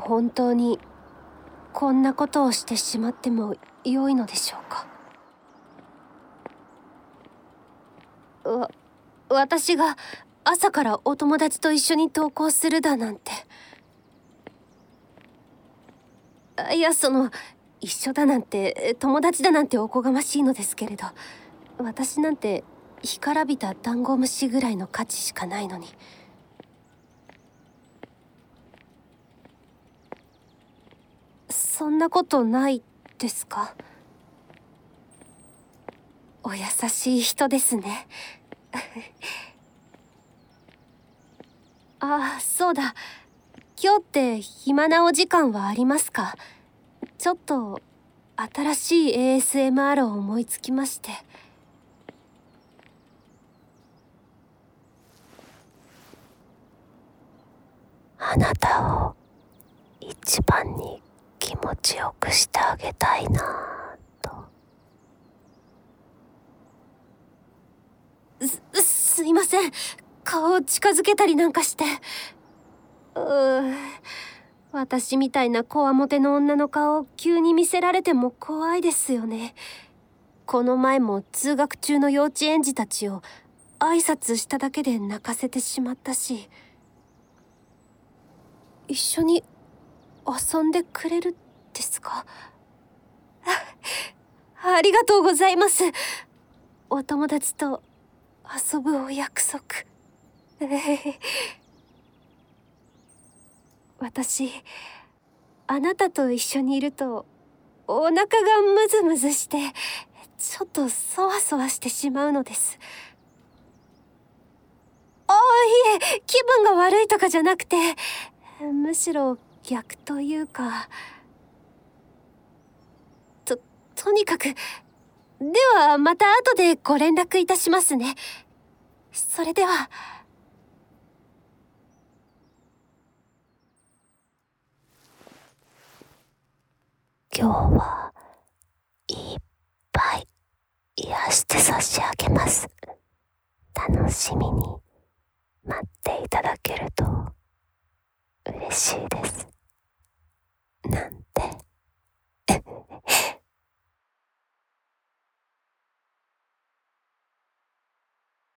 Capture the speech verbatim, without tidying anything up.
本当にこんなことをしてしまっても良いのでしょうか。わ、私が朝からお友達と一緒に登校するだなんて。いや、その一緒だなんて、友達だなんておこがましいのですけれど、私なんて干からびたダンゴムシぐらいの価値しかないのに。そんなことないですか？お優しい人ですね。ああ、そうだ。今日って暇なお時間はありますか？ちょっと新しい エーエスエムアール を思いつきまして。 あなたを一番に気持ちよくしてあげたいなぁと。 す、すいません。顔を近づけたりなんかして。うー私みたいなこわもての女の顔を急に見せられても怖いですよね。この前も通学中の幼稚園児たちを挨拶しただけで泣かせてしまったし。一緒に遊んでくれるんですか？あ、ありがとうございます。お友達と遊ぶお約束。私、あなたと一緒にいるとお腹がムズムズしてちょっとそわそわしてしまうのです。ああ、いえ、気分が悪いとかじゃなくて、むしろ逆というか。と、とにかく、ではまた後でご連絡いたしますね。それでは。 今日はいっぱい癒して差し上げます。楽しみに待っていただけると嬉しいです。